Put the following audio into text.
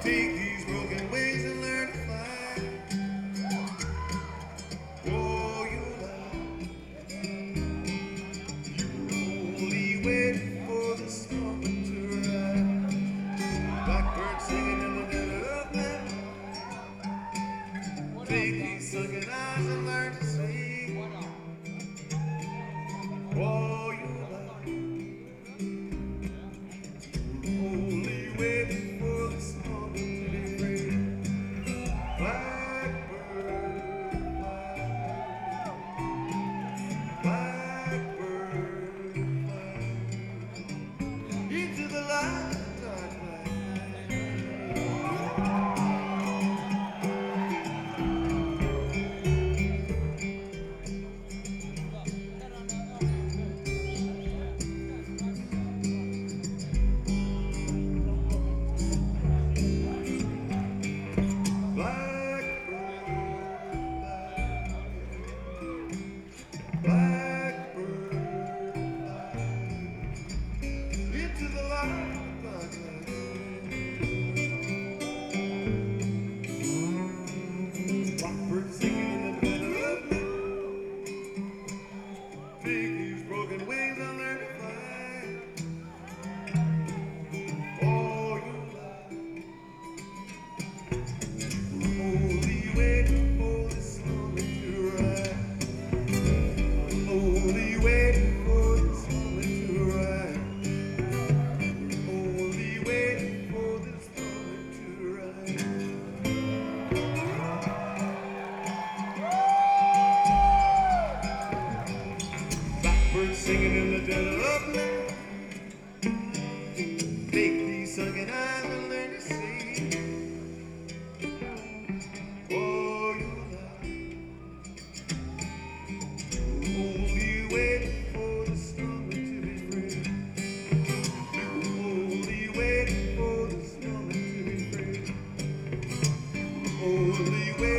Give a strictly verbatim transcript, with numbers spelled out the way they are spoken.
Take these broken wings and learn to fly. Oh, you love, only waiting for the storm to rise. Blackbird singing in the dead of night. Take these sunken eyes and learn to sing. Oh, you love, only waiting for the storm to be free. Blackbird fly, blackbird fly into the light, dark night. Blackbird fly into the light, dark night. Blackbird singing in the dead of night. Take these broken wings and learn to fly. Oh, you love, only waiting for the storm to rise. Only waiting for this moment to rise. Only waiting for this moment to rise. Blackbird singing in the dead of night. Take these sunken eyes and learn to see. Oh, you love, only waiting for the storm to be free. Only waiting for the storm to be free. Only waiting.